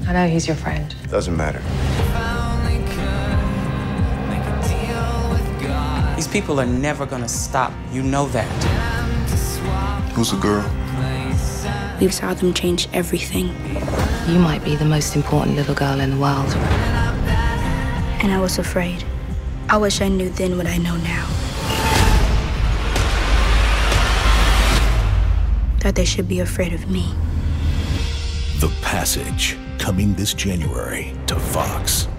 I know he's your friend. Doesn't matter. These people are never gonna stop. You know that. Who's the girl? We saw them change everything. You might be the most important little girl in the world. And I was afraid. I wish I knew then what I know now. That they should be afraid of me. The Passage, coming this January to Fox.